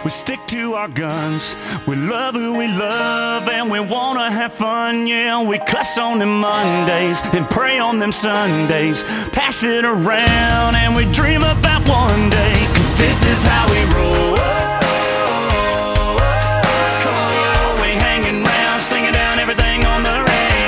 We stick to our guns. We love who we love and we wanna have fun. Yeah, we cuss on them Mondays and pray on them Sundays. Pass it around and we dream about one day. 'Cause this is how we roll. Come on, y'all, we hanging round, singing down everything on the radio.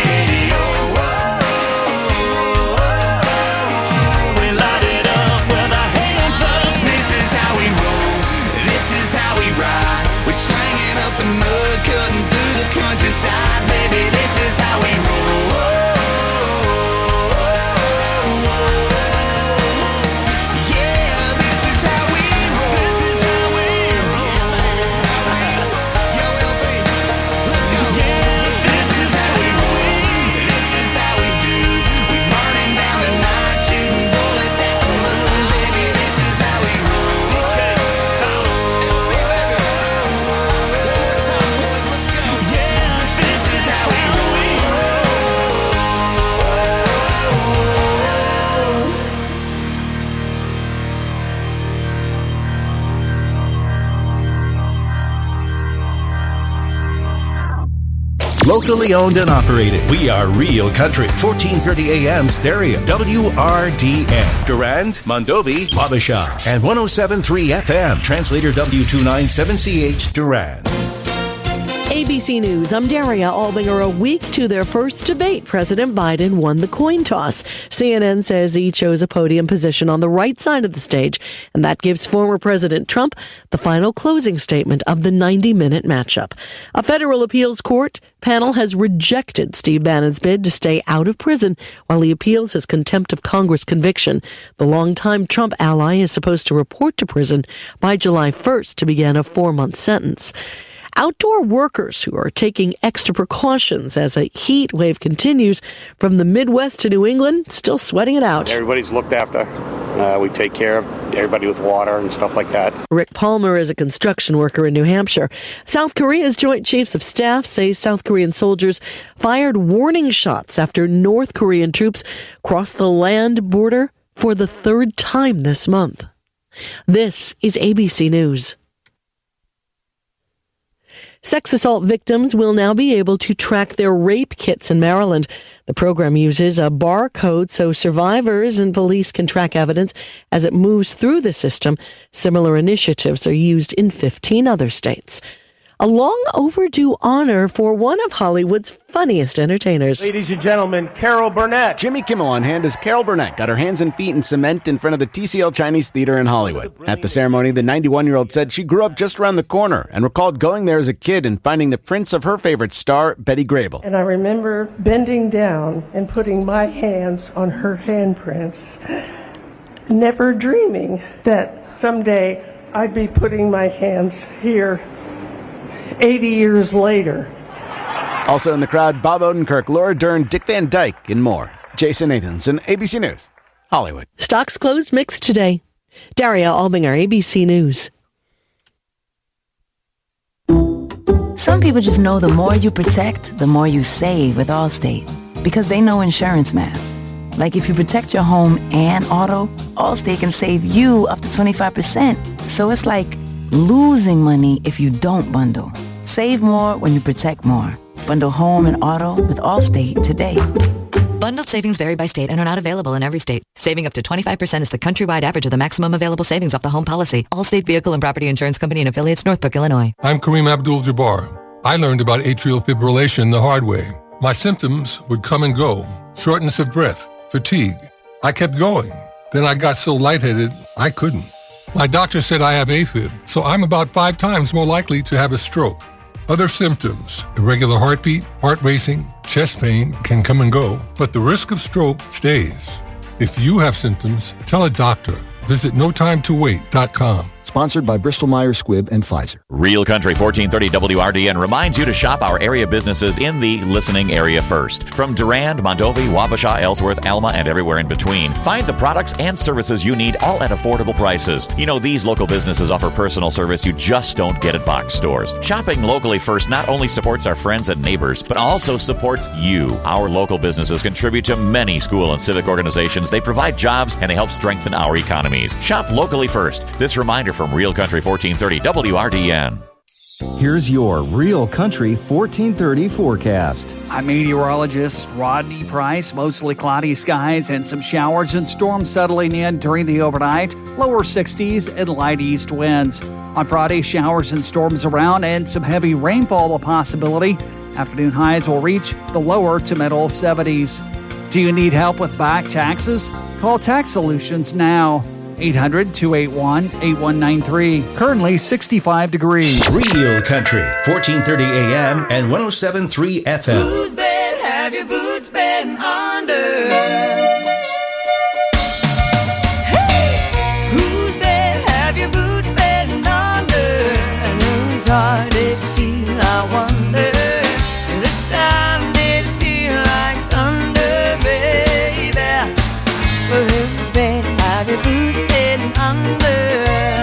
We light it up with our hands up. This is how we roll. This is how we ride. We're slanging up the mud, cutting through the countryside. Baby, this is how we roll. Locally owned and operated. We are Real Country. 1430 AM stereo. WRDN. Durand, Mondovi, Wabasha. And 107.3 FM. Translator W297CH Durand. ABC News, I'm Daria Albinger. A week to their first debate, President Biden won the coin toss. CNN says he chose a podium position on the right side of the stage, and that gives former President Trump the final closing statement of the 90-minute matchup. A federal appeals court panel has rejected Steve Bannon's bid to stay out of prison while he appeals his contempt of Congress conviction. The longtime Trump ally is supposed to report to prison by July 1st to begin a 4-month sentence. Outdoor workers who are taking extra precautions as a heat wave continues from the Midwest to New England, still sweating it out. Everybody's looked after. We take care of everybody with water and stuff like that. Rick Palmer is a construction worker in New Hampshire. South Korea's Joint Chiefs of Staff say South Korean soldiers fired warning shots after North Korean troops crossed the land border for the third time this month. This is ABC News. Sex assault victims will now be able to track their rape kits in Maryland. The program uses a barcode so survivors and police can track evidence as it moves through the system. Similar initiatives are used in 15 other states. A long overdue honor for one of Hollywood's funniest entertainers. Ladies and gentlemen, Carol Burnett. Jimmy Kimmel on hand as Carol Burnett got her hands and feet in cement in front of the TCL Chinese Theater in Hollywood. At the ceremony, the 91-year-old said she grew up just around the corner and recalled going there as a kid and finding the prints of her favorite star, Betty Grable. And I remember bending down and putting my hands on her handprints, never dreaming that someday I'd be putting my hands here 80 years later. Also in the crowd, Bob Odenkirk, Laura Dern, Dick Van Dyke, and more. Jason Nathanson, ABC News, Hollywood. Stocks closed mixed today. Daria Albinger, ABC News. Some people just know the more you protect, the more you save with Allstate. Because they know insurance math. Like if you protect your home and auto, Allstate can save you up to 25%. So it's like losing money if you don't bundle. Save more when you protect more. Bundle home and auto with Allstate today. Bundled savings vary by state and are not available in every state. Saving up to 25% is the countrywide average of the maximum available savings off the home policy. Allstate Vehicle and Property Insurance Company and Affiliates, Northbrook, Illinois. I'm Kareem Abdul-Jabbar. I learned about atrial fibrillation the hard way. My symptoms would come and go. Shortness of breath, fatigue. I kept going. Then I got so lightheaded, I couldn't. My doctor said I have AFib, so I'm about 5 times more likely to have a stroke. Other symptoms, irregular heartbeat, heart racing, chest pain can come and go, but the risk of stroke stays. If you have symptoms, tell a doctor. Visit notimetowait.com. Sponsored by Bristol-Myers Squibb and Pfizer. Real Country 1430 WRDN reminds you to shop our area businesses in the listening area first. From Durand, Mondovi, Wabasha, Ellsworth, Alma, and everywhere in between. Find the products and services you need all at affordable prices. You know, these local businesses offer personal service you just don't get at box stores. Shopping locally first not only supports our friends and neighbors, but also supports you. Our local businesses contribute to many school and civic organizations. They provide jobs and they help strengthen our economies. Shop locally first. This reminder We're from Real Country 1430 WRDN. Here's your Real Country 1430 forecast. I'm meteorologist Rodney Price. Mostly cloudy skies and some showers and storms settling in during the overnight. Lower 60s and light east winds. On Friday, showers and storms around and some heavy rainfall a possibility. Afternoon highs will reach the lower to middle 70s. Do you need help with back taxes? Call Tax Solutions now. 800-281-8193. Currently 65 degrees. Real Country, 1430 AM and 107.3 FM. Whose bed have your boots been under? Whose bed have your boots been under? And whose heart did you see? I wonder. This time did it feel like thunder, baby? Well, whose bed have your boots been under?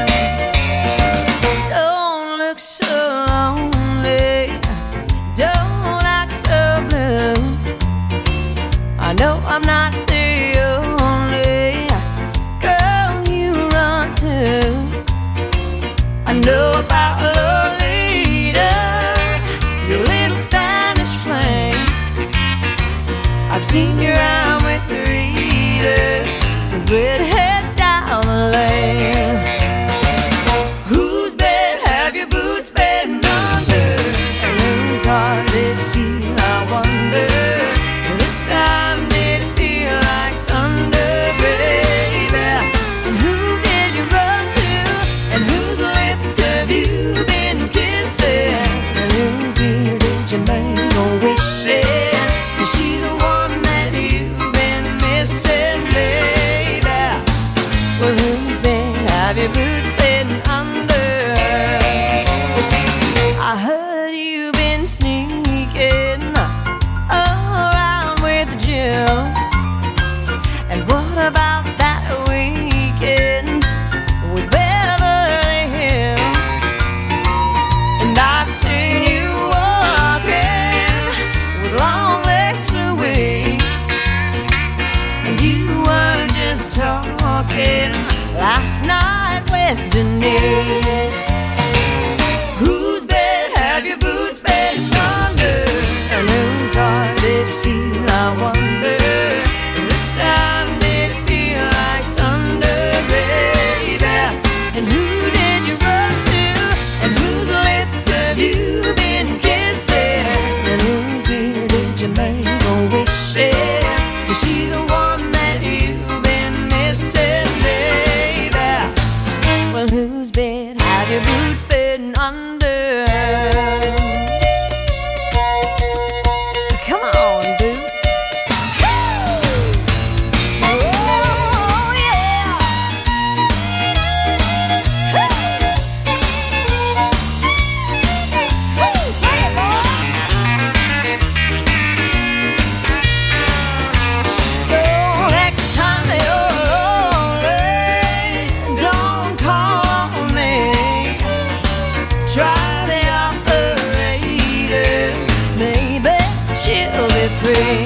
Don't look so lonely. Don't act so blue. I know I'm not the only girl you run to. I know about Lolita, your little Spanish flame. I've seen you out with Rita, the redhead down the lane. Whose bed have your boots been under? And whose heart did you see? I wonder. This time did it feel like thunder, baby? And who did you run to? And whose lips have you been kissing? And whose ear did you make a wish in? Is she the one that you've been missing, baby? Well, whose bed have your boots been under? I heard you've been sneaking around with Jill. And what about that weekend with Beverly Hills? And I've seen you walking with long legs for weeks. And you were just talking last night with Denise. Whose bed have your boots been under? And whose heart did you see? I wonder. This time did it feel like thunder, baby? And who did you run to? And whose lips have you been kissing? And whose ear did you make a wish in? Is she the one that you've been missing, baby? Well, whose bed have your boots been under? Come on, boots. Oh, yeah. Hey, boys. So next time you're lonely, don't call me. Try the operator, maybe she'll be free.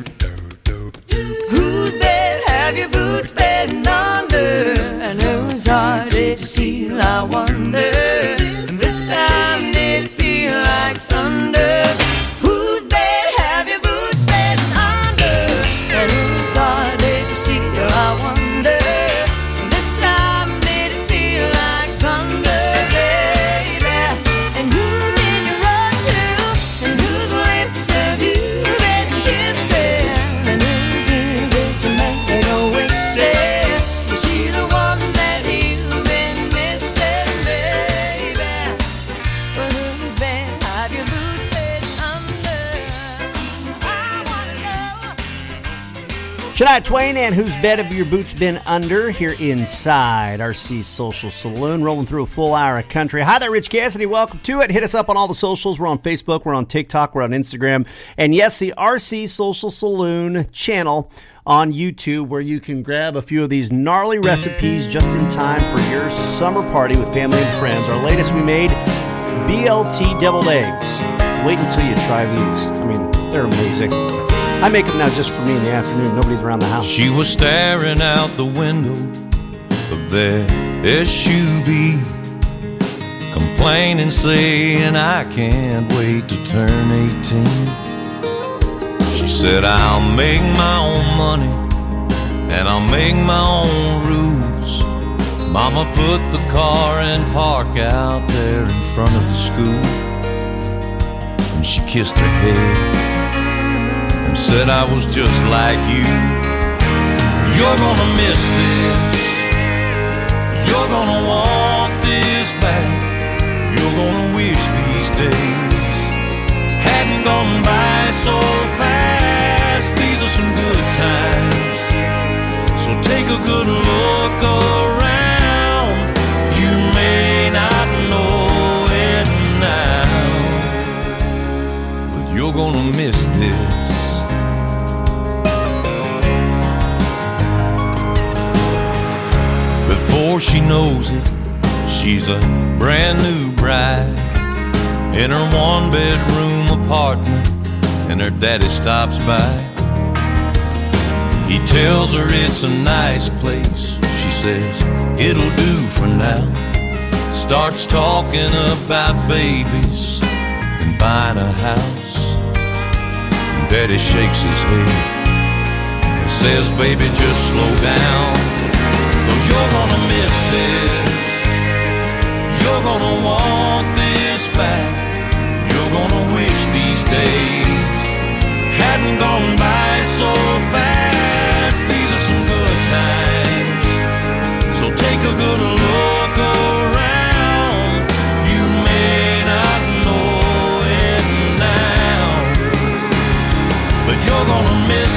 Whose bed have your boots been under? And whose heart did you steal? I wonder. And this time did it feel like thunder? Whose bed have your boots been under? And whose heart did you steal? I wonder. This time did it feel like thunder, baby? And who did you run to? And whose lips have you been kissing? And whose ear did you make a wish in? Is she the one that you've been missing, baby? Well, whose bed have your boots been under? I wanna know. Shania Twain and Whose Bed Have Your Boots Been Under here inside RC Social Saloon, rolling through a full hour of country. Hi there, Rich Cassidy. Welcome to it. Hit us up on all the socials. We're on Facebook, we're on TikTok, we're on Instagram, and yes, the RC Social Saloon channel on YouTube, where you can grab a few of these gnarly recipes just in time for your summer party with family and friends. Our latest we made, BLT deviled eggs. Wait until you try these. I mean, they're amazing. I make them now just for me in the afternoon. Nobody's around the house. She was staring out the window of their SUV, complaining, saying, I can't wait to turn 18. She said, I'll make my own money and I'll make my own rules. Mama put the car in park out there in front of the school, and she kissed her head and said, I was just like you. You're gonna miss this, you're gonna want this back, you're gonna wish these days hadn't gone by so fast. These are some good times, so take a good look around. You may not know it now, but you're gonna miss this. Before she knows it, she's a brand new bride in her one-bedroom apartment, and her daddy stops by. He tells her it's a nice place. She says, it'll do for now. Starts talking about babies and buying a house. And Daddy shakes his head and says, baby, just slow down, 'cause you're gonna miss this, you're gonna want this back, you're gonna wish these days hadn't gone by so fast. These are some good times, so take a good look around. You may not know it now, but you're gonna miss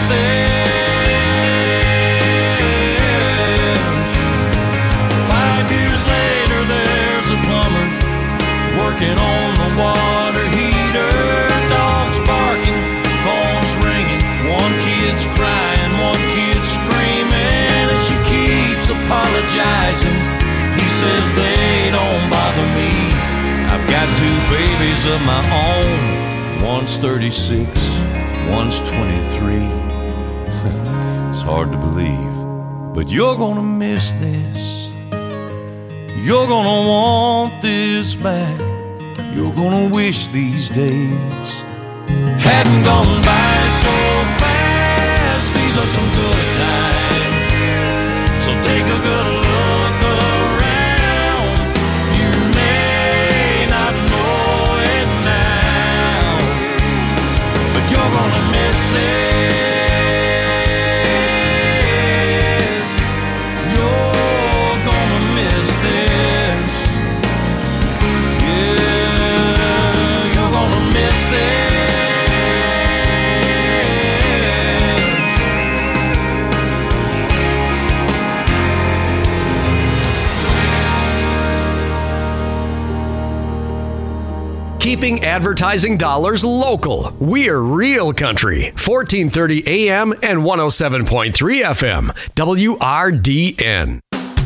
this. 5 years later, there's a plumber working on the water heater. Dogs barking, phones ringing, one kid's crying, one kid's screaming, and she keeps apologizing. He says, they don't bother me, I've got 2 babies of my own. One's 36, one's 23. It's hard to believe, but you're gonna miss this, you're gonna want this back, you're gonna wish these days hadn't gone by so fast. These are some good times, so take a good look around. You may not know it now, but you're gonna miss this, you're gonna miss this, yeah, you're gonna miss this. Keeping advertising dollars local. We're Real Country, 1430 AM and 107.3 FM, WRDN.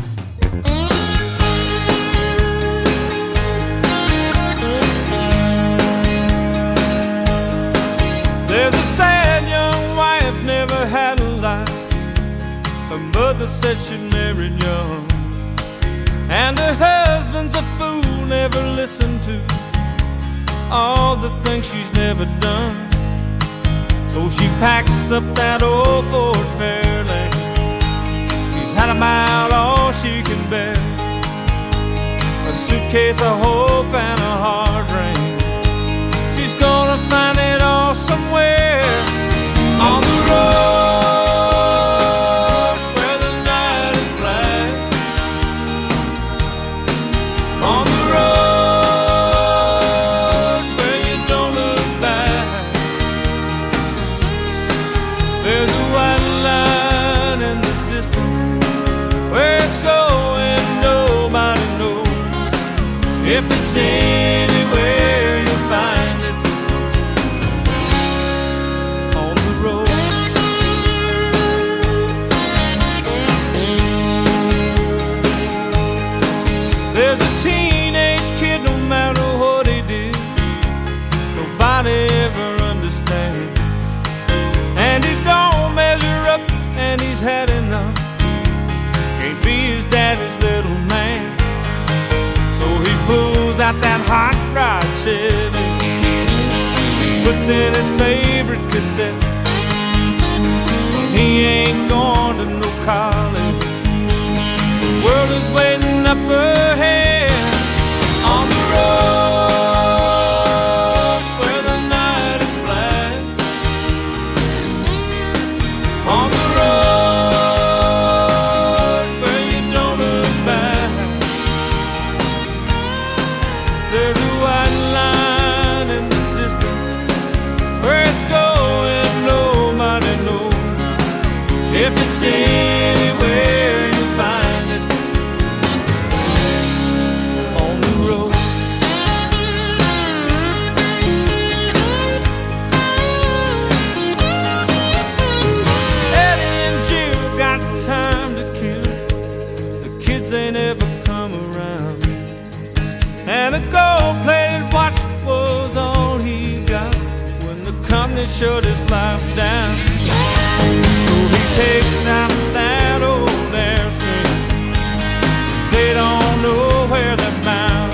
There's a sad young wife, never had a life. Her mother said she married young, and her husband's a fool, never listened to all the things she's never done. So she packs up that old Ford Fairlane. She's had about all she can bear, a suitcase of hope and a hard rain. She's gonna find it all somewhere on the road where the night is black, on the road where you don't look back. There's a white line in the distance, where it's going nobody knows. If it's anywhere you'll find it on the road. There's a teenage kid, no matter what he did, nobody ever understands. And he don't measure up, and he's had enough. Can't be his daddy out that hot rod Chevy, puts in his favorite cassette. He ain't going to no college, the world is waiting up ahead. On the road where the night is black, on the road where you don't look back, there's a white line in the distance, where it's going nobody knows. If it's anywhere you'll find it, on the road. Eddie and Jill got time to kill, the kids ain't ever come around, and a gold-plated watch was all he got when the company shut his life down. So he takes out that old airstream, they don't know where they're bound.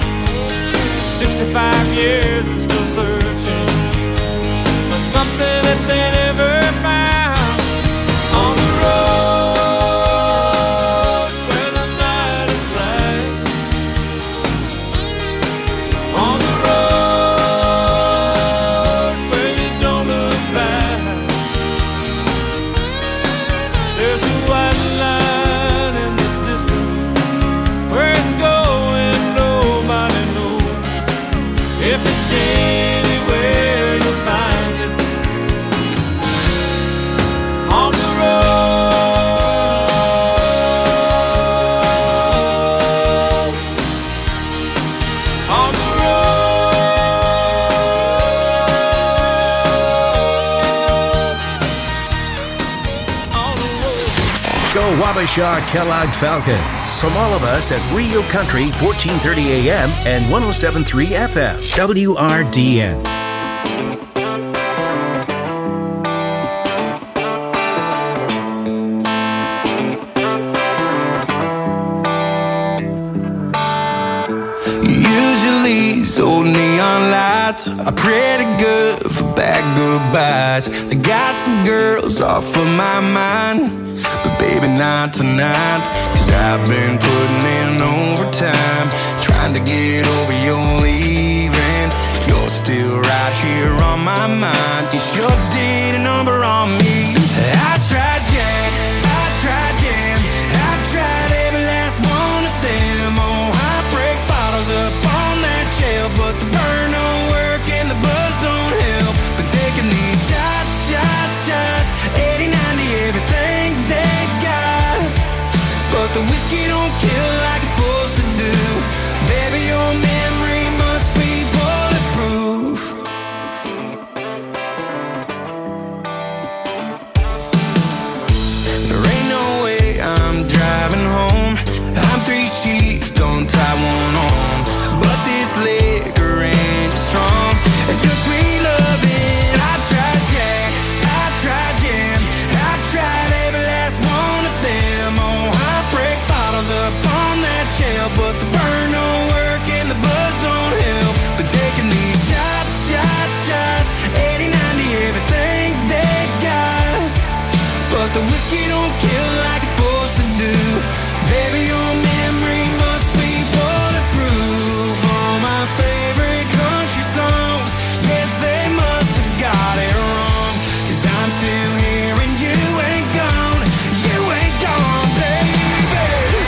65 years and still searching for something that they never found. On the road where the night is black, on the road where you don't look back, there's a white line in the distance, where it's going nobody knows. If it's anywhere you'll find it, on the road, on the Go Wabasha Kellogg Falcons. From all of us at Rio Country, 1430 AM and 107.3 FM. WRDN. Usually these old neon lights are pretty good for bad goodbyes. They got some girls off of my mind, but baby not tonight. 'Cause I've been putting in overtime, trying to get over your leaving. You're still right here on my mind. You sure did a number on me. I tried Jack, I tried Jam, I've tried every last one of them. Oh, heartbreak bottles up on that shelf, but the burn don't work and the buzz don't help. Been taking these shots, shots, shots, 80, 90, everything they've got, but the whiskey don't kill like it's supposed to do. Baby, your memory must be bulletproof. There ain't no way I'm driving home. I'm 3 sheets, don't tie one on, but this liquor ain't strong. It's your sweet loving. I tried Jack, I tried Jam, I've tried every last one of them. Oh, heartbreak bottles up on that shelf, but the burn don't work and the buzz don't help. Been taking these shots, shots, shots, 80, 90, everything they've got, but the whiskey don't kill like it's supposed to do. Baby, your memory must be bulletproof. All my favorite country songs, yes, they must have got it wrong. 'Cause I'm still here and you ain't gone, baby.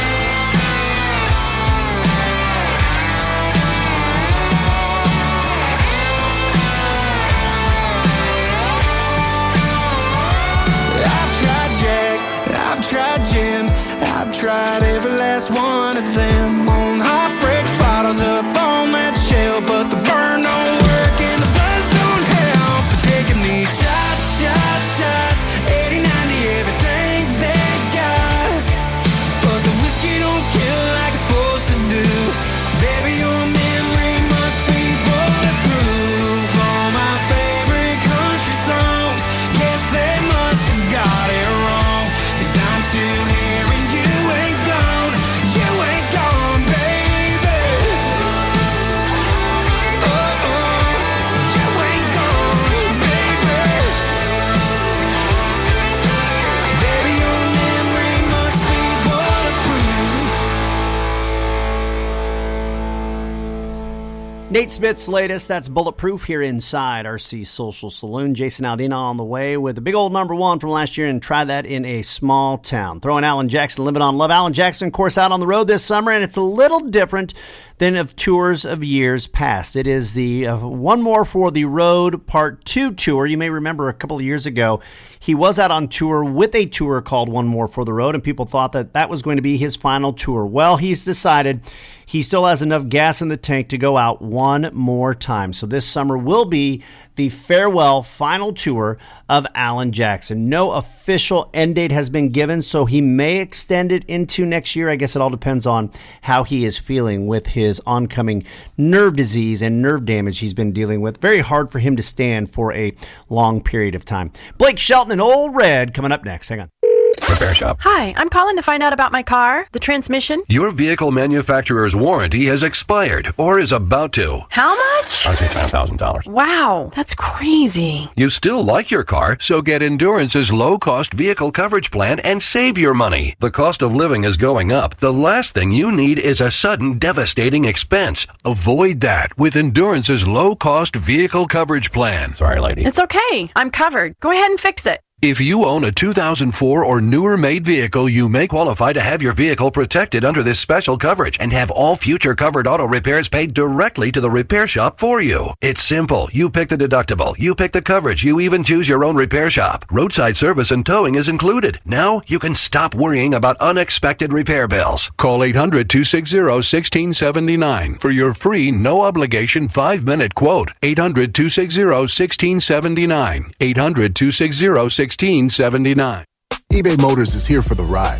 I've tried Jack, I've tried Jim, I've tried every last one of them. On heartbreak bottles up on that shelf, but the burn don't work and the buzz don't help. But taking these shots, shots, shots, 80, 90, everything they've got, but the whiskey don't kill like it's supposed to do. Baby, your memory must be bulletproof. All my favorite country songs, yes, they must have got it wrong. 'Cause I'm still here and you ain't gone, Nate Smith's latest, that's Bulletproof here inside RC Social Saloon. Jason Aldeana on the way with the big old number one from last year, and try that in a small town. Throwing Alan Jackson, Living on Love. Alan Jackson, of course, out on the road this summer, and it's a little different than of tours of years past. It is the One More for the Road Part 2 tour. You may remember a couple of years ago, he was out on tour with a tour called One More for the Road, and people thought that that was going to be his final tour. Well, he's decided he still has enough gas in the tank to go out one more time. So this summer will be the farewell final tour of Alan Jackson. No official end date has been given, so he may extend it into next year. I guess it all depends on how he is feeling with his oncoming nerve disease and nerve damage he's been dealing with. Very hard for him to stand for a long period of time. Blake Shelton and Old Red coming up next. Hang on. Repair Shop. Hi, I'm calling to find out about my car, the transmission. Your vehicle manufacturer's warranty has expired or is about to. How much? I think $9,000. Wow, that's crazy. You still like your car, so get Endurance's low-cost vehicle coverage plan and save your money. The cost of living is going up. The last thing you need is a sudden, devastating expense. Avoid that with Endurance's low-cost vehicle coverage plan. Sorry, lady. It's okay. I'm covered. Go ahead and fix it. If you own a 2004 or newer made vehicle, you may qualify to have your vehicle protected under this special coverage and have all future covered auto repairs paid directly to the repair shop for you. It's simple. You pick the deductible. You pick the coverage. You even choose your own repair shop. Roadside service and towing is included. Now you can stop worrying about unexpected repair bills. Call 800-260-1679 for your free, no-obligation 5-minute quote. 800-260-1679. 800-260-1679. eBay Motors is here for the ride.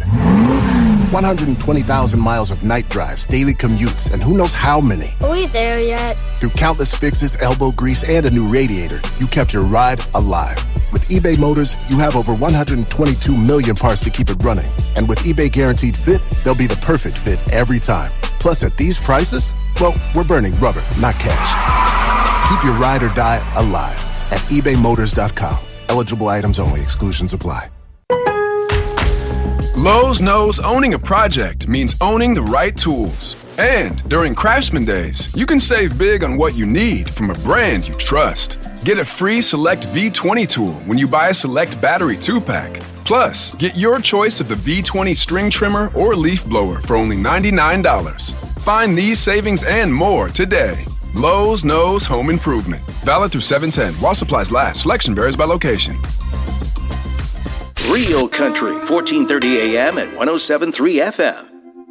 120,000 miles of night drives, daily commutes, and who knows how many. Are we there yet? Through countless fixes, elbow grease, and a new radiator, you kept your ride alive. With eBay Motors, you have over 122 million parts to keep it running. And with eBay Guaranteed Fit, they'll be the perfect fit every time. Plus, at these prices, well, we're burning rubber, not cash. Keep your ride or die alive at ebaymotors.com. Eligible items only. Exclusions apply. Lowe's knows owning a project means owning the right tools. And during Craftsman Days, you can save big on what you need from a brand you trust. Get a free Select V20 tool when you buy a Select Battery 2-pack. Plus, get your choice of the V20 string trimmer or leaf blower for only $99. Find these savings and more today. Lowe's knows home improvement. Valid through 7/10 while supplies last. Selection varies by location. Real Country, 1430 AM at 107.3 FM.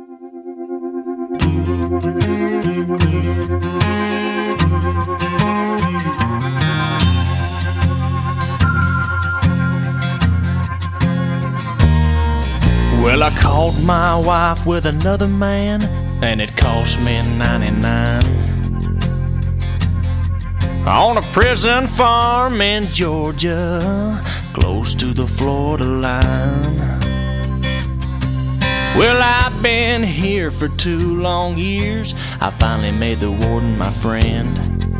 Well, I caught my wife with another man, and it cost me $99. On a prison farm in Georgia, close to the Florida line. Well, I've been here for 2 long years. I finally made the warden my friend.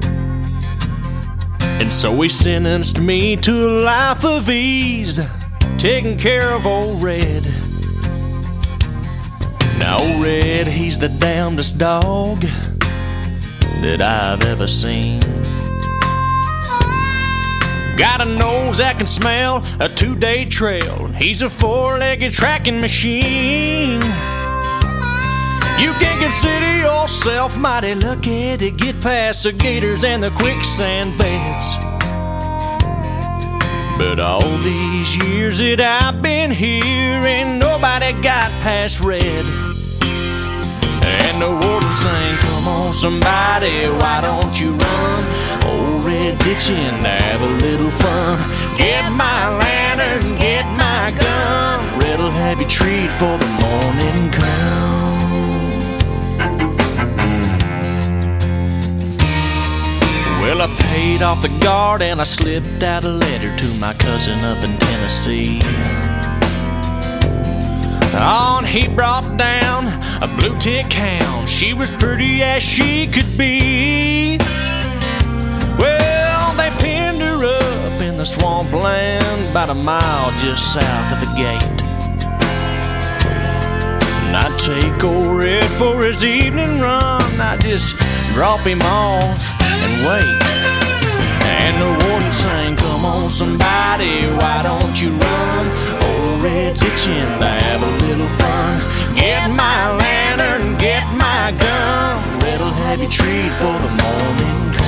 And so he sentenced me to a life of ease, taking care of old Red. Now old Red, he's the damnedest dog that I've ever seen. Got a nose that can smell a 2-day trail. He's a 4-legged tracking machine. You can consider yourself mighty lucky to get past the gators and the quicksand beds. But all these years that I've been here, ain't nobody got past Red. And the warden sang, come on somebody, why don't you run? Old Red's itching to have a little fun. Get my lantern, get my gun. Red'll have you treat for the morning come. Well, I paid off the guard and I slipped out a letter to my cousin up in Tennessee. On he brought down a blue tick hound. She was pretty as she could be. Well, they pinned her up in the swampland about a mile just south of the gate. And I'd take old Red for his evening run. I just drop him off and wait. And the warden sang, come on somebody, why don't you run? Old Red's itching to have a little fun. Get my lantern, get my gun. Red'll have you treat for the morning come.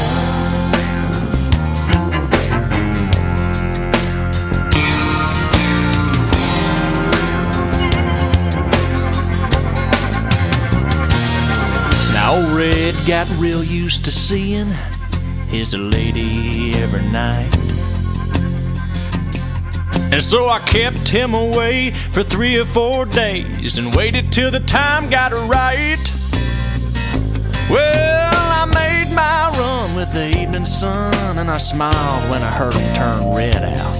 Now old Red got real used to seeing his lady every night. And so I kept him away for 3 or 4 days and waited till the time got right. Well, I made my run with the evening sun, and I smiled when I heard him turn Red out.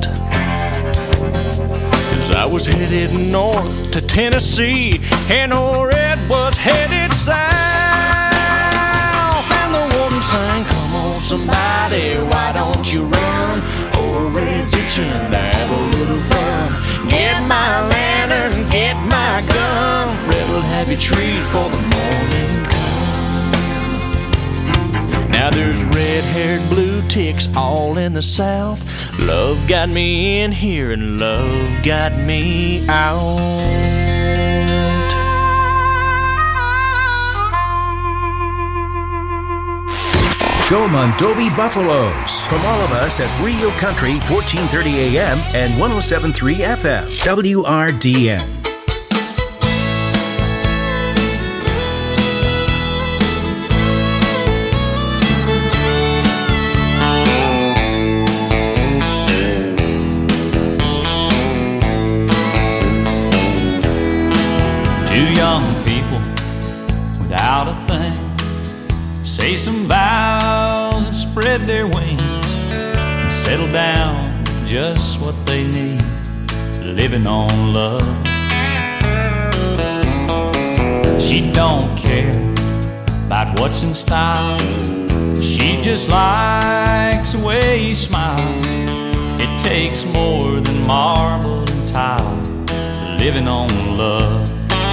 'Cause I was headed north to Tennessee, and old Red was headed south. And the warden sang, come on somebody, why don't you run? Old Red's itching to have a little fun. Get my lantern, get my gun. Red'll have you treat for the morning come. Now there's red-haired blue ticks all in the south. Love got me in here and love got me out. Go Mondovi Buffaloes from all of us at Real Country 1430 AM and 107.3 FM WRDN. Two young people without a thing say some vows and spread their wings and settle down just what they need, living on love. She don't care about what's in style. She just likes the way he smiles. It takes more than marble and tile, living on love.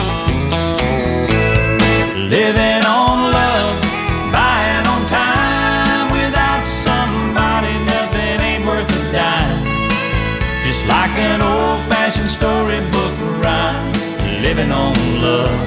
Living on love, buying on time. Without somebody, nothing ain't worth a dime. Just like an old-fashioned storybook rhyme, living on love.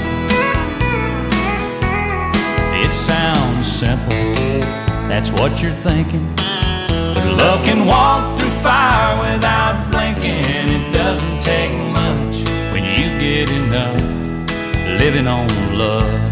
It sounds simple, that's what you're thinking. But love can walk through fire without blinking. It doesn't take much when you get enough, living on love.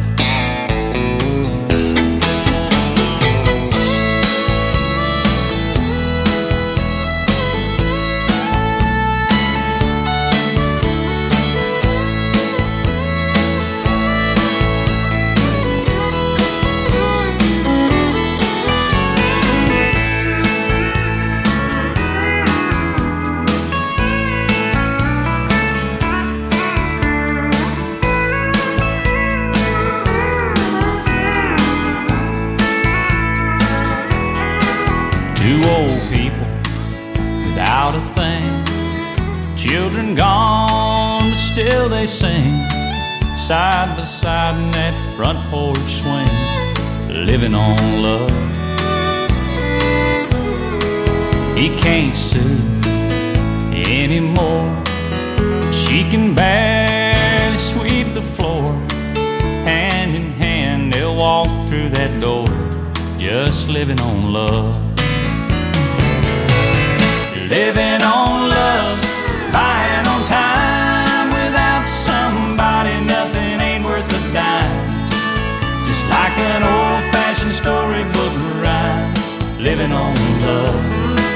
Two old people without a thing, children gone, but still they sing, side by side in that front porch swing, living on love. He can't sue anymore. She can barely sweep the floor. Hand in hand they'll walk through that door, just living on love. Living on love, buying on time. Without somebody, nothing ain't worth a dime. Just like an old-fashioned storybook rhyme, living on love.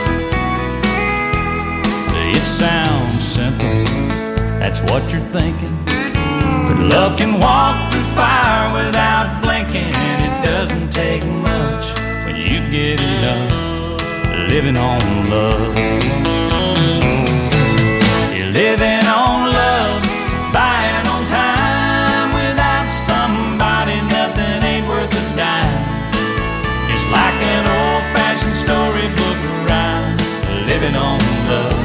It sounds simple, that's what you're thinking. But love can walk through fire without blinking. It doesn't take much when you get enough, living on love. You're living on love, buying on time. Without somebody, nothing ain't worth a dime. Just like an old-fashioned storybook rhyme, living on love.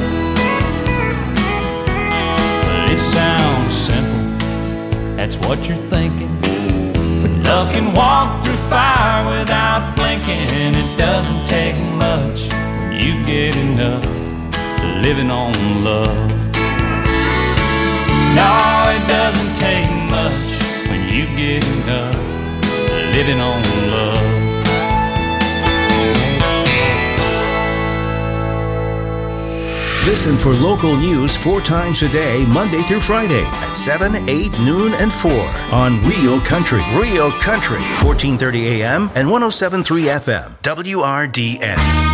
It sounds simple, that's what you're thinking. But Love can walk through fire without blinking. It doesn't take much when you get enough living on love. No, it doesn't take much when you get enough living on love. Listen for local news 4 times a day, Monday through Friday at 7, 8, noon, and 4 on Real Country. Real Country, 1430 AM and 107.3 FM, WRDN.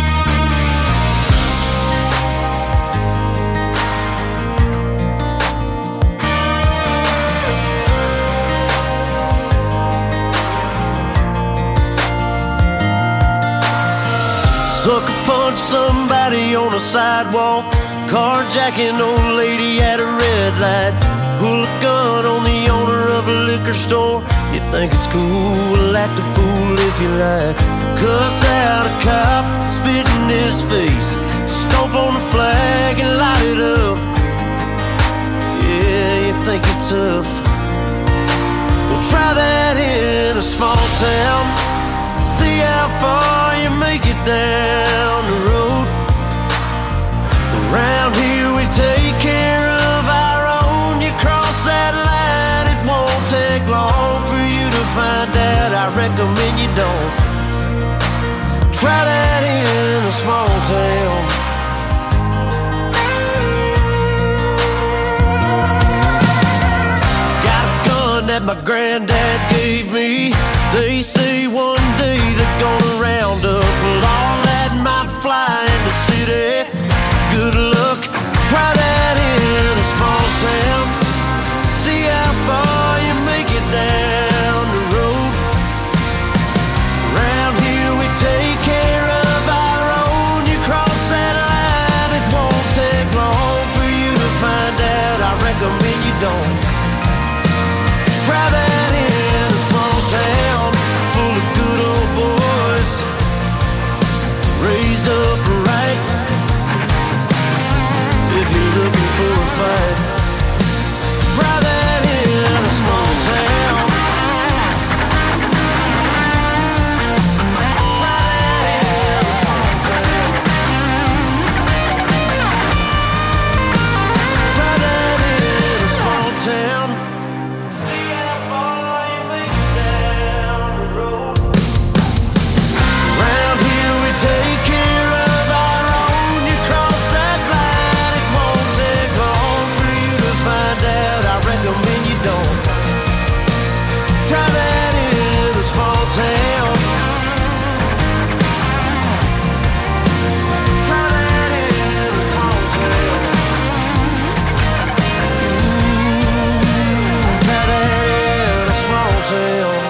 Sucker punch somebody on a sidewalk, carjacking old lady at a red light, pull a gun on the owner of a liquor store. You think it's cool, act a fool if you like, cuss out a cop, spit in his face, stomp on the flag and light it up. Yeah, you think you're tough. Well, try that in a small town. See how far you make it down the road. Around here we take care of our own. You cross that line, it won't take long for you to find out. I recommend you don't. Try that in a small town. Got a gun that my granddad gave me. They say one day they're gonna round up all that might fly in the city. Good luck, try that in a small town. See how far you make it down the road. Around here we take care of our own. You cross that line, it won't take long for you to find out. I recommend you don't. Try that in a small town full of good old boys, raised up right. If you're looking for a fight, try that in a small town. Try that in a small town. Take care of our own. You cross that line, it won't take long for you to find out. I recommend you don't. Try that in a small town. Try that in a small town. Ooh, try that in a small town.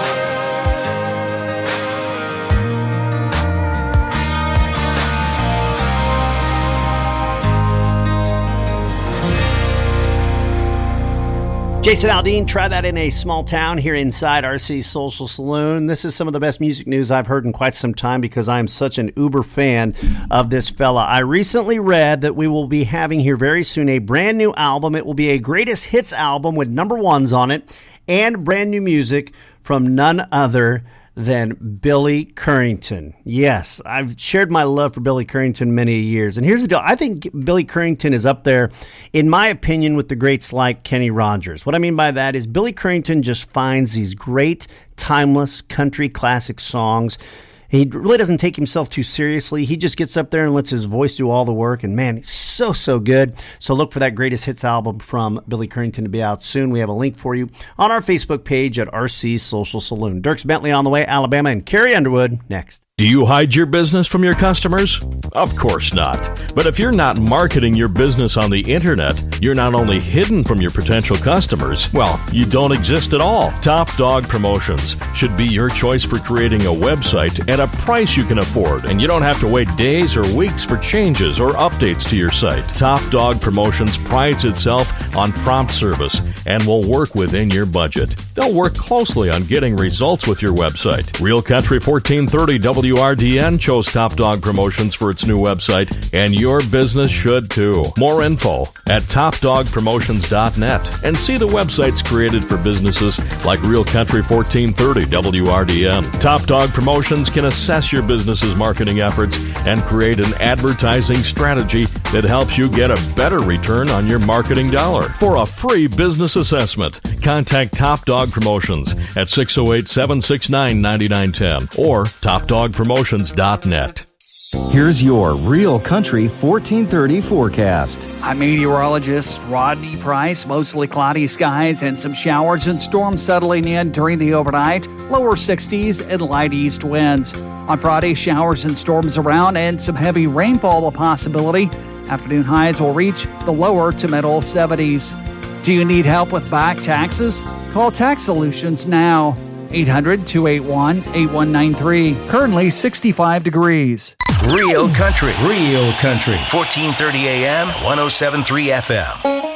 Jason Aldean, try that in a small town here inside RC Social Saloon. This is some of the best music news I've heard in quite some time because I'm such an uber fan of this fella. I recently read that we will be having here very soon a brand new album. It will be a greatest hits album with number ones on it and brand new music from none other than Billy Currington. Yes, I've shared my love for Billy Currington many years. And here's the deal. I think Billy Currington is up there, in my opinion, with the greats like Kenny Rogers. What I mean by that is Billy Currington just finds these great, timeless country classic songs. He really doesn't take himself too seriously. He just gets up there and lets his voice do all the work. And man, he's so good. So look for that greatest hits album from Billy Currington to be out soon. We have a link for you on our Facebook page at RC Social Saloon. Dirks Bentley on the way, Alabama, and Carrie Underwood next. Do you hide your business from your customers? Of course not. But if you're not marketing your business on the internet, you're not only hidden from your potential customers, well, you don't exist at all. Top Dog Promotions should be your choice for creating a website at a price you can afford, and you don't have to wait days or weeks for changes or updates to your site. Top Dog Promotions prides itself on prompt service and will work within your budget. They'll work closely on getting results with your website. Real Country 1430 WRDN chose Top Dog Promotions for its new website, and your business should too. More info at topdogpromotions.net, and see the websites created for businesses like Real Country 1430 WRDN. Top Dog Promotions can assess your business's marketing efforts and create an advertising strategy that helps you get a better return on your marketing dollar. For a free business assessment, contact Top Dog Promotions at 608-769-9910 or topdogpromotions.net. Here's your Real Country 1430 forecast. I'm meteorologist Rodney Price. Mostly cloudy skies and some showers and storms settling in during the overnight. Lower 60s and light east winds. On Friday, showers and storms around and some heavy rainfall a possibility. Afternoon highs will reach the lower to middle 70s. Do you need help with back taxes? Call Tax Solutions now. 800-281-8193. Currently 65 degrees. Real Country. 1430 AM, 107.3 FM.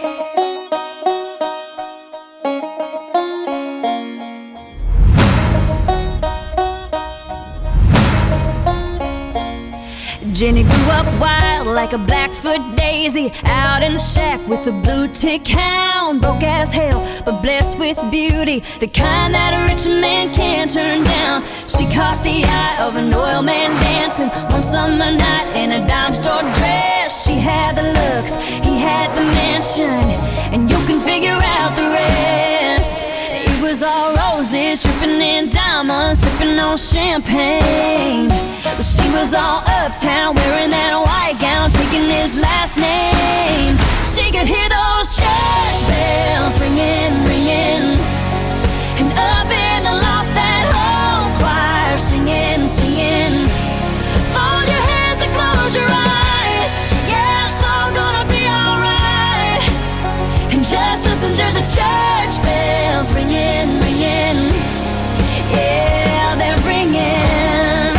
Jenny grew up wild like a Blackfoot daisy, out in the shack with a blue tick hound. Broke as hell, but blessed with beauty, the kind that a rich man can't turn down. She caught the eye of an oil man dancing one summer night in a dime store dress. She had the looks, he had the mansion, and you can figure out the rest. It was all roses, dripping in diamonds, sipping on champagne. But she was all uptown, wearing that white gown, taking his last name. She could hear those church bells ringing, ringing, and up in the loft that whole choir singing, singing. Fold your hands and close your eyes, yeah, it's all gonna be alright. And just listen to the church bells ringing, ringing, yeah, they're ringing.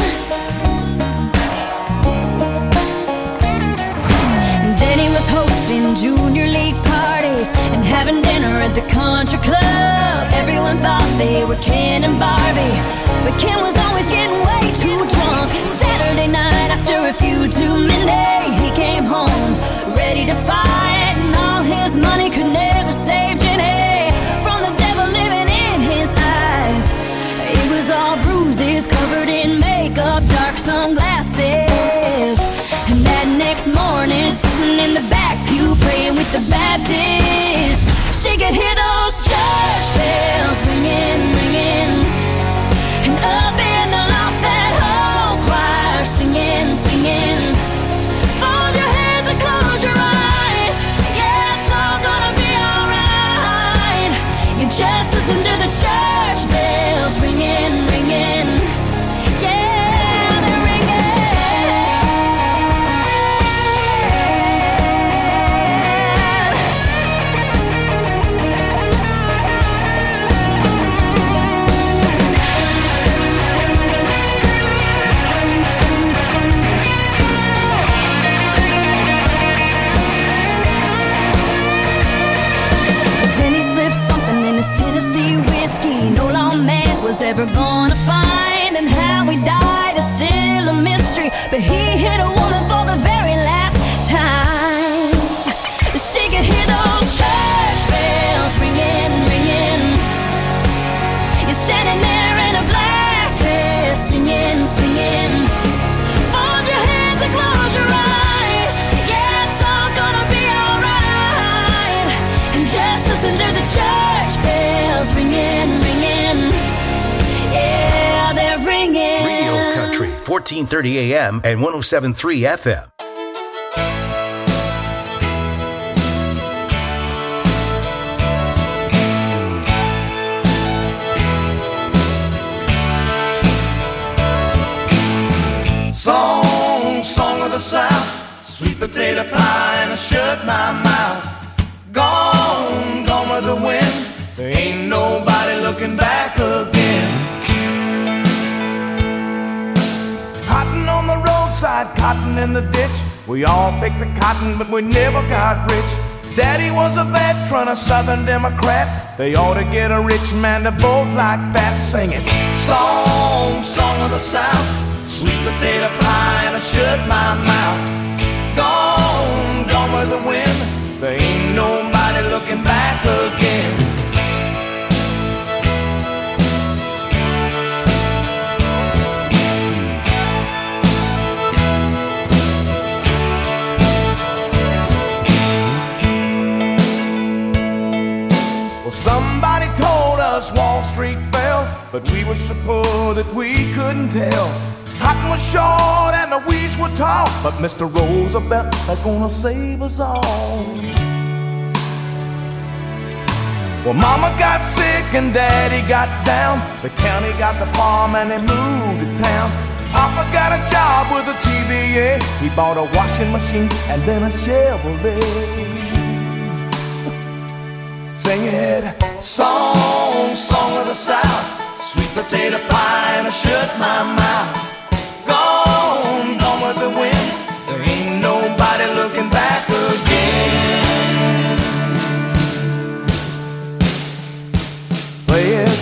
Junior league parties and having dinner at the country club. Everyone thought they were Ken and Barbie, but Ken was always getting way too drunk. Saturday night after a few too many, he came home ready to fight, and all his money could never save Jenny from the devil living in his eyes. It was all bruises, covered in makeup, dark sunglasses. And that next morning, sitting in the back pew, praying with the Baptist, she could hear those church bells ringing, ringing, and up in the loft that whole choir singing, singing. Fold your hands and close your eyes, yeah, it's all gonna be alright. You just listen to the church bells ringing, ringing, yeah, they're ringing. Tennessee whiskey, no lawman was ever gonna find, and how he died is still a mystery, but he hit a woman for the very last time. She could hear those church bells ringing, ringing. You're standing there in a black dress, singing, singing. Fold your hands and close your eyes, yeah, it's all gonna be alright. And just listen to the church bells ringing, ringing, yeah, they're ringing. Real Country, 1430 AM and 107.3 FM. Song of the South, sweet potato pie and I shut my mouth. Gone, gone with the wind, there ain't nobody looking back again. Cotton on the roadside, cotton in the ditch. We all picked the cotton, but we never got rich. Daddy was a veteran, a Southern Democrat. They ought to get a rich man to vote like that, singing song of the South, sweet potato pie, and I shut my mouth. Gone, gone with the wind. There ain't nobody looking back again. Somebody told us Wall Street fell, but we were so poor that we couldn't tell. Cotton was short and the weeds were tall, but Mr. Roosevelt is gonna save us all. Well, Mama got sick and Daddy got down. The county got the farm and they moved to town. Papa got a job with a TVA. He bought a washing machine and then a Chevrolet. Sing it, song, song of the South, sweet potato pie, and I shut my mouth. Gone, gone with the wind. There ain't nobody looking back again. Play it.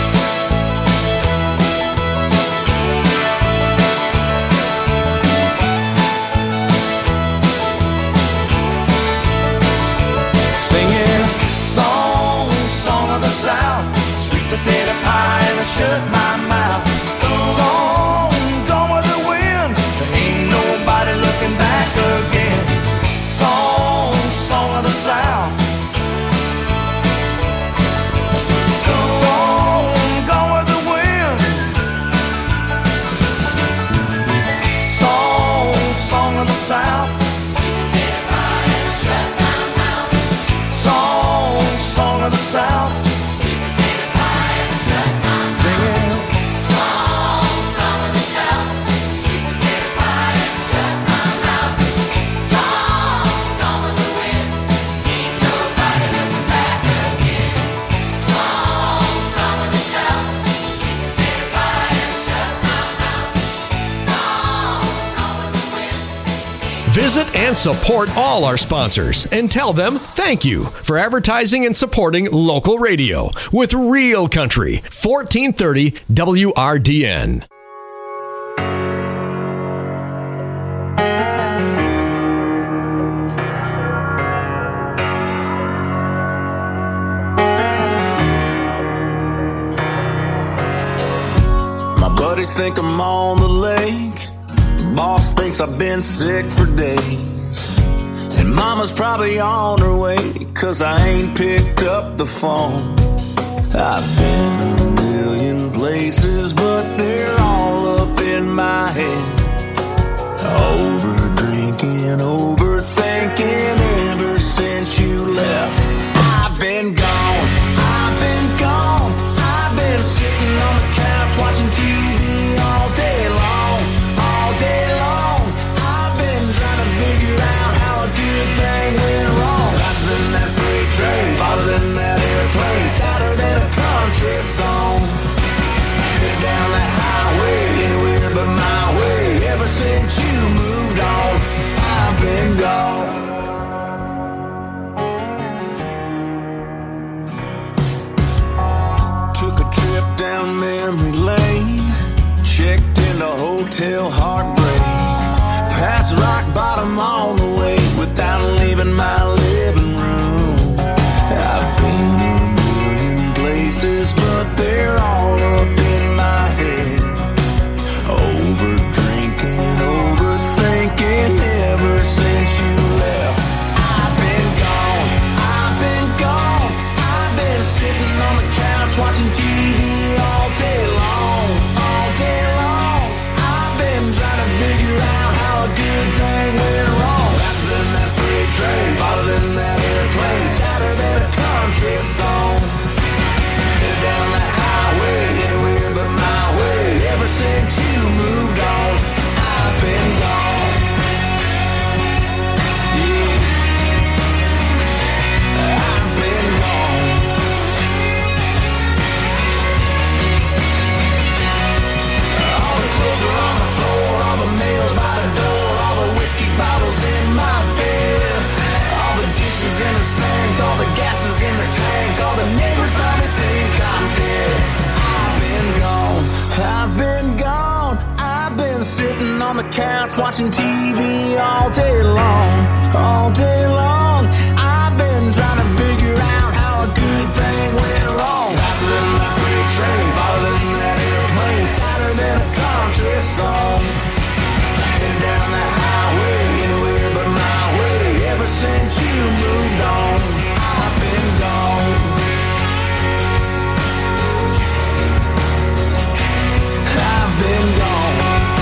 Singing, song, song of the South, sweet potato pie, and I shut my mouth. Gone, gone with the wind. There ain't nobody looking back again. Song, song of the South. Gone, gone with the wind. Song, song of the South. Song, song of the South. Singing. Song, song of the South. Sweet potato pie and shut my mouth. Gone, gone with the wind. Ain't nobody looking back again. Song, song of the South. Sweet potato pie and shut my mouth. Gone, gone with the wind. Visit and support all our sponsors and tell them thank you for advertising and supporting local radio with Real Country 1430 WRDN. My buddies think I'm on the lake. Boss thinks I've been sick for days. And mama's probably on her way, 'cause I ain't picked up the phone. I've been a million places, but they're all up in my head. Over drinking, overthinking ever since you left. I've been gone, I've been gone. I've been sitting on the couch watching TV all day long, all day long. I've been trying to figure out how a good thing went wrong. Faster than that freight train, farther than that airplane, sadder than a country song. Head down that highway, anywhere but my way. Ever since you moved on, I've been gone. Took a trip down memory lane, checked into Hotel Heartbreak, past rock bottom on the way without leaving my living room. I've been a million places, but they're all up in my head. Over drinking, overthinking ever since you left. I've been gone, I've been gone. I've been sitting on the couch watching TV all day long, all day long. I've been trying to figure out how a good thing went wrong. Faster than that freight train, farther than that airplane, sadder than a country song. Head down that highway, anywhere but my way. Ever since you moved on, I've been gone. Yeah, I've been gone. All the clothes are on the floor, all the mail's by the door, all the whiskey bottles in my bed, all the dishes in the sink, all the gas is in the tank, all the neighbors probably think I'm dead. I've been gone, I've been gone, I've been couch watching TV all day long, all day long. I've been trying to figure out how a good thing went wrong. Faster than that freight train, farther than that airplane, sadder than a country song. Headed down that highway, anywhere but my way. Ever since you moved on, I've been gone. I've been gone.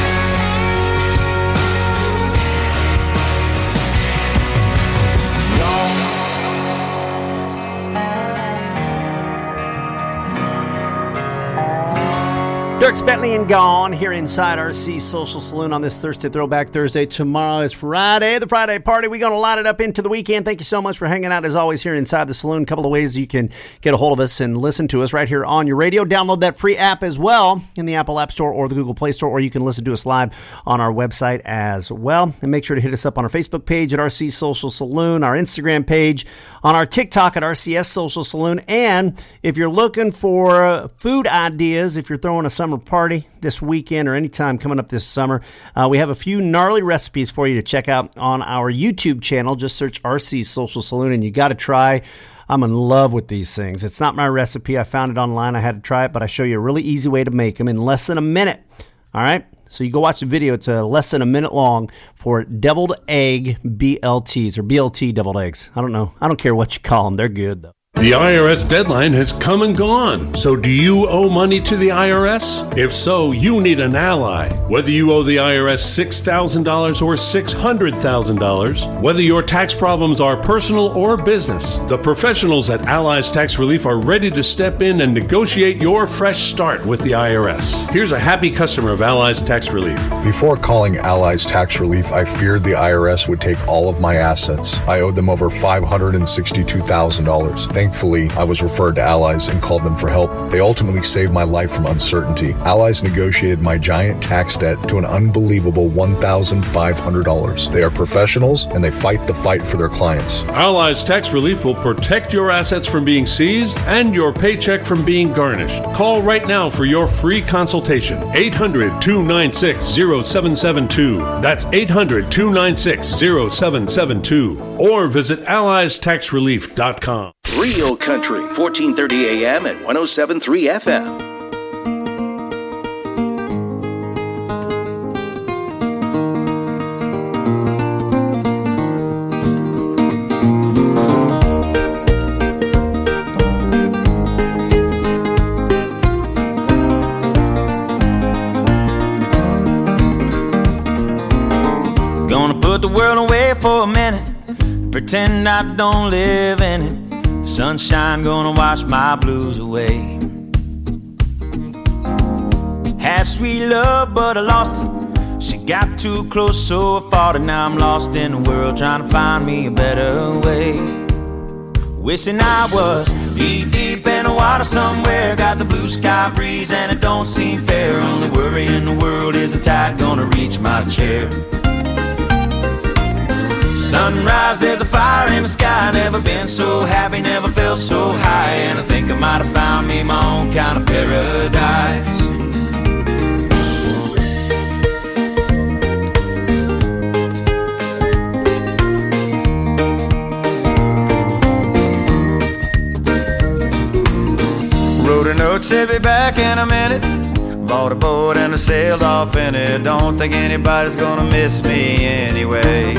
Dierks Bentley and Gone here inside RC Social Saloon on this Thursday Throwback Thursday. Tomorrow is Friday, the Friday party. We're going to light it up into the weekend. Thank you so much for hanging out as always here inside the saloon. A couple of ways you can get a hold of us and listen to us right here on your radio. Download that free app as well in the Apple App Store or the Google Play Store, or you can listen to us live on our website as well. And make sure to hit us up on our Facebook page at RC Social Saloon, our Instagram page, on our TikTok at RCS Social Saloon. And if you're looking for food ideas, if you're throwing a summer party this weekend or anytime coming up this summer, we have a few gnarly recipes for you to check out on our YouTube channel. Just search RC Social Saloon and you got to try. I'm in love with these things. It's not my recipe. I found it online. I had to try it, but I show you a really easy way to make them in less than a minute. All right? So you go watch the video. It's less than a minute long for deviled egg BLTs or BLT deviled eggs. I don't know. I don't care what you call them. They're good, though. The IRS deadline has come and gone. So do you owe money to the IRS? If so, you need an ally. Whether you owe the IRS $6,000 or $600,000, whether your tax problems are personal or business, the professionals at Allies Tax Relief are ready to step in and negotiate your fresh start with the IRS. Here's a happy customer of Allies Tax Relief. Before calling Allies Tax Relief, I feared the IRS would take all of my assets. I owed them over $562,000. Thankfully, I was referred to Allies and called them for help. They ultimately saved my life from uncertainty. Allies negotiated my giant tax debt to an unbelievable $1,500. They are professionals and they fight the fight for their clients. Allies Tax Relief will protect your assets from being seized and your paycheck from being garnished. Call right now for your free consultation. 800-296-0772. That's 800-296-0772. Or visit AlliesTaxRelief.com. Real Country, 1430 AM and 107.3 FM. Gonna put the world away for a minute, pretend I don't live in it. Sunshine gonna wash my blues away. Had sweet love, but I lost it. She got too close, so I fought it. Now I'm lost in the world, trying to find me a better way. Wishing I was deep in the water somewhere. Got the blue sky breeze and it don't seem fair. Only worry in the world is the tide gonna reach my chair. Sunrise, there's a fire in the sky. Never been so happy, never felt so high. And I think I might have found me my own kind of paradise. Wrote a note, said be back in a minute. Bought a boat and I sailed off in it. Don't think anybody's gonna miss me anyway.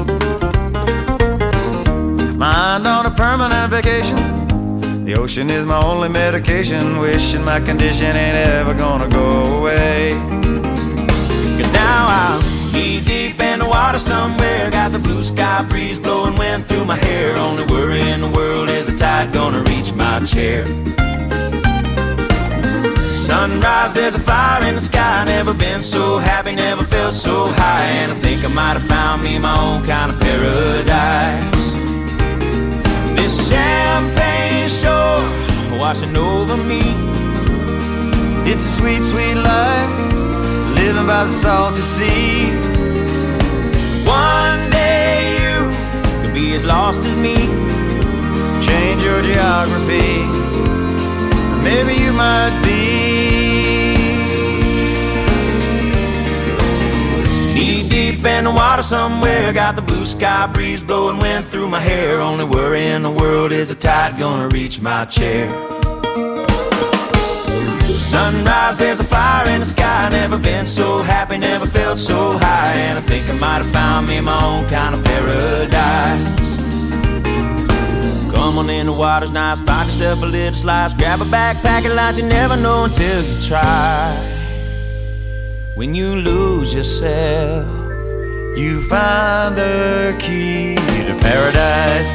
Mind on a permanent vacation. The ocean is my only medication. Wishing my condition ain't ever gonna go away. Cause now I'm knee deep in the water somewhere. Got the blue sky breeze blowing wind through my hair. Only worry in the world is the tide gonna reach my chair. Sunrise, there's a fire in the sky. Never been so happy, never felt so high. And I think I might have found me my own kind of paradise. This champagne shore washing over me. It's a sweet, sweet life, living by the salty sea. One day you could be as lost as me. Change your geography, maybe you might be. deep in the water somewhere. Got the blue sky breeze blowing wind through my hair. Only worry in the world is the tide gonna reach my chair. Sunrise, there's a fire in the sky. Never been so happy, never felt so high. And I think I might have found me my own kind of paradise. Come on in, the water's nice. Find yourself a little slice. Grab a backpack and lunch. You never know until you try. When you lose yourself, you find the key to paradise.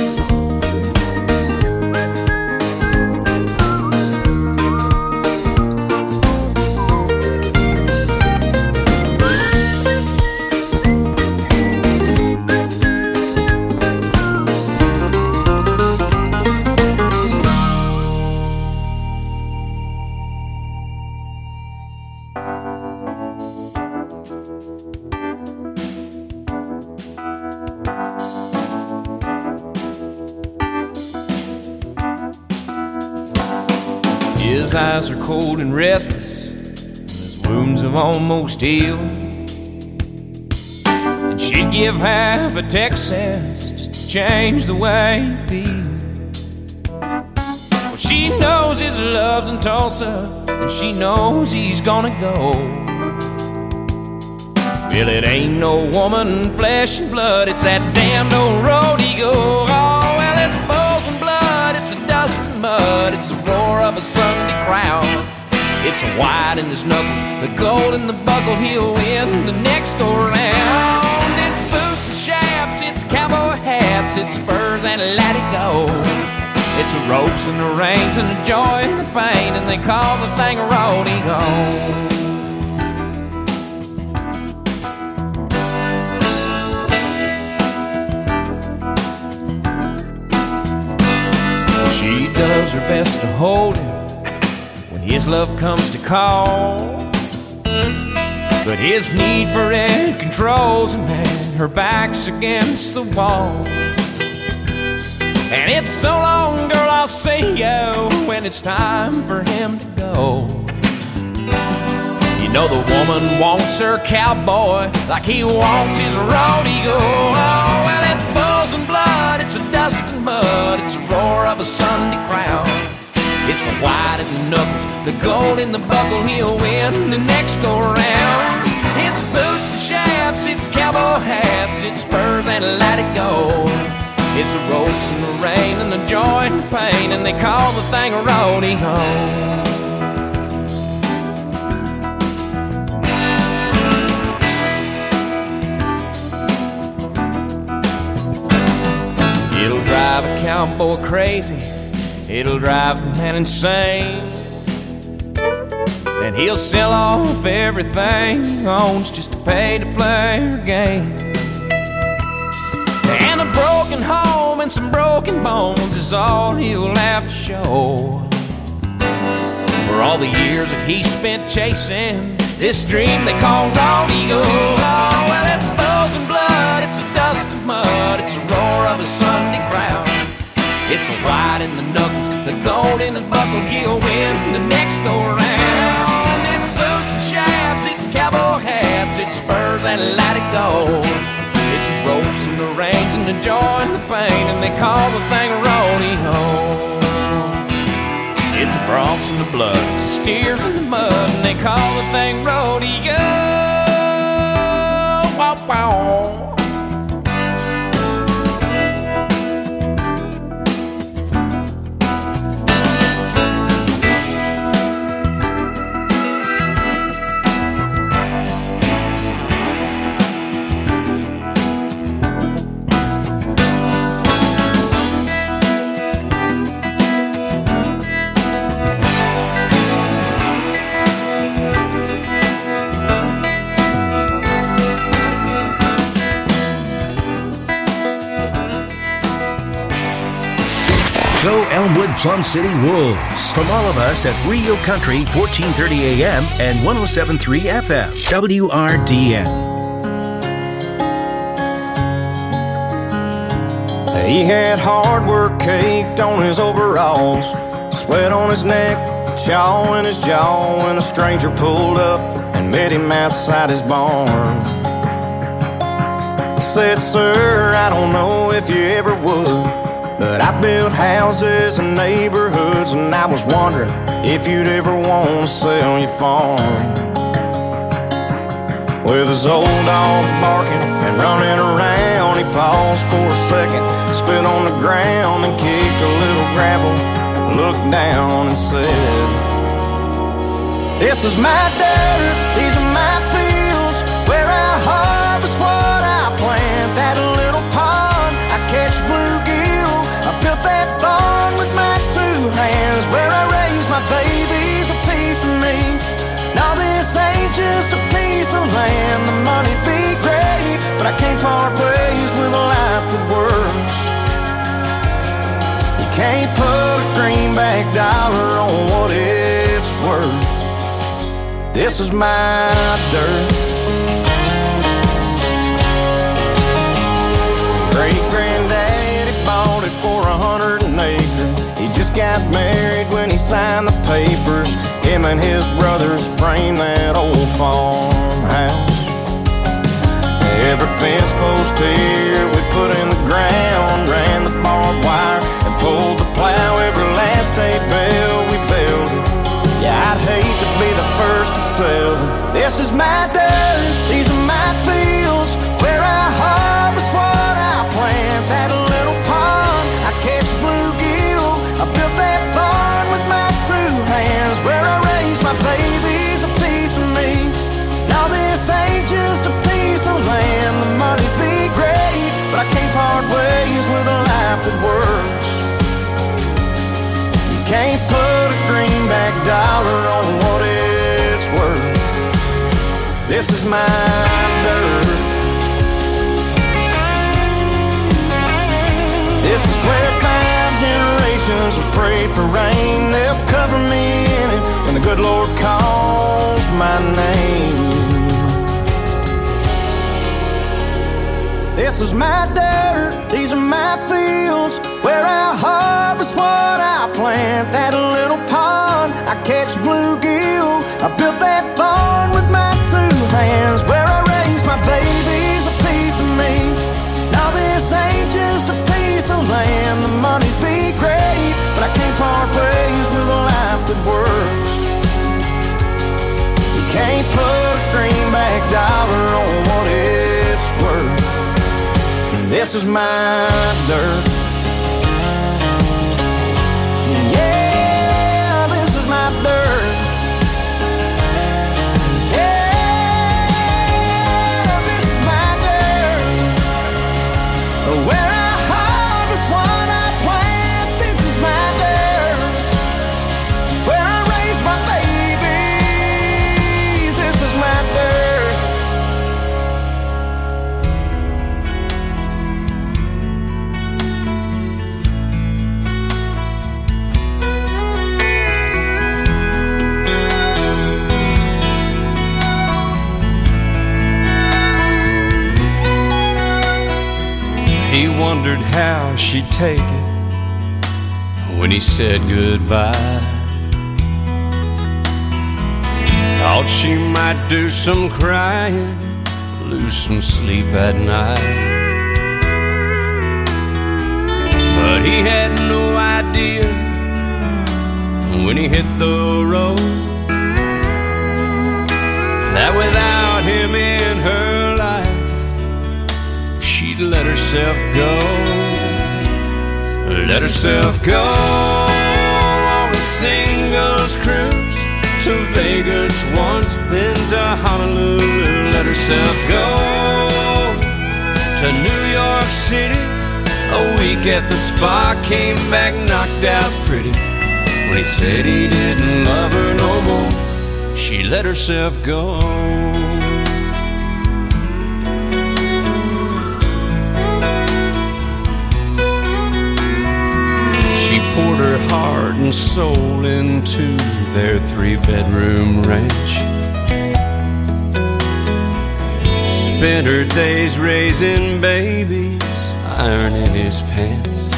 His eyes are cold and restless, his wounds have almost healed. And she'd give half a Texas just to change the way he feels. Well, she knows his love's in Tulsa, and she knows he's gonna go. Well, it ain't no woman, flesh and blood, it's that damned old road he go. Oh, well, it's bulls and blood, it's a dust and mud, it's the roar of a Sunday crowd. It's the white in his knuckles, the gold in the buckle, he'll win the next go round. It's boots and chaps, it's cowboy hats, it's spurs and let it go. It's the ropes and the reins and the joy and the pain, and they call the thing a road he goes. She does her best to hold him when his love comes to call, but his need for it controls him, and her back's against the wall. And it's so long, girl, I'll see you when it's time for him to go. You know the woman wants her cowboy like he wants his rodeo. Oh, well, it's bulls and blood, it's a dust and mud, it's the roar of a Sunday crowd. It's the white in the knuckles, the gold in the buckle, he'll win the next go round. It's boots and chaps, it's cowboy hats, it's spurs and let it go. It's the ropes and the rain and the joy and the pain, and they call the thing a rodeo. It'll drive a cowboy crazy, it'll drive a man insane. Then he'll sell off everything he owns just to pay to play her game. And a broken home and some broken bones is all he'll have to show for all the years that he spent chasing this dream they call rodeo. Oh, well, it's bulls and blood, it's a dust and mud, it's the roar of a Sunday crowd. It's the white in the knuckles, the gold in the buckle, he'll win the next go round. It's boots and chaps, it's cowboy hats, it's spurs and let it go. It's the ropes and the reins and the joy and the pain, and they call the thing a rodeo. It's the broncs and the blood, it's the steers in the mud, and they call the thing rodeo. Wow, wow. Go Elmwood Plum City Wolves. From all of us at Rio Country, 1430 AM and 107.3 FM. WRDN. He had hard work caked on his overalls, sweat on his neck, chaw in his jaw, when a stranger pulled up and met him outside his barn. I said, sir, I don't know if you ever would, but I built houses and neighborhoods, and I was wondering if you'd ever want to sell your farm. With his old dog barking and running around, he paused for a second, spit on the ground and kicked a little gravel, looked down and said, this is my dirt, these are my fields, where I harvest what I plant. That little pond, I catch bluegill, I built that barn with my 2 hands, where I raise my babies, a piece of me. Now this ain't just a piece of land, the money be great, but I can't part ways with a life that works. You can't put a greenback dollar on what it's worth. This is my dirt. Great-granddaddy bought it for 100 an acre. He just got married when he signed the papers. Him and his brothers framed that old farmhouse. Every fence post here we put in the ground, ran the barbed wire and pulled the plow. Every last hay bale we built. Yeah, I'd hate to be the first to sell it. This is my dirt, these are my fields, where I harvest what I plant. That little pond, I catch bluegill, I built that barn with my 2 hands, where I raise my babies, a piece of me. Now this ain't just a piece of land, the money be great, but I can't part ways with a life that works. You can't put a greenback dollar on what it's worth. This is my dirt. This is where 5 generations have prayed for rain. They'll cover me in it when the good Lord calls my name. This is my dirt, these are my fields, where I harvest what I plant. That little pond, I catch bluegill, I built that barn with my 2 hands, where I raise my babies, a piece of me. Now this ain't just a piece of land, the money be great, but I can't part ways with a life that works. You can't put a greenback dollar on what it's worth. This is my dirt. Yeah, this is my dirt. Yeah, this is my dirt. Where I harvest what I plant. This is my dirt. Where I raise my babies. This is my dirt. He wondered how she'd take it when he said goodbye. Thought she might do some crying, lose some sleep at night. But he had no idea when he hit the road that without him in her life, she'd let herself go. Let herself go on a singles cruise to Vegas once, then to Honolulu. Let herself go to New York City, a week at the spa, came back knocked out pretty. When he said he didn't love her no more, she let herself go. She poured her heart and soul into their 3-bedroom ranch. Spent her days raising babies, ironing his pants.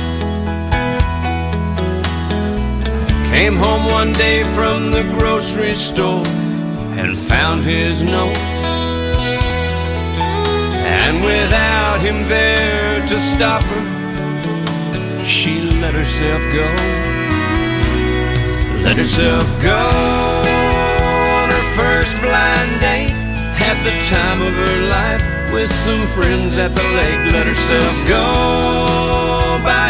Came home one day from the grocery store and found his note, and And without him there to stop her, she let herself go. Let herself go on her first blind date. Had the time of her life with some friends at the lake. Let herself go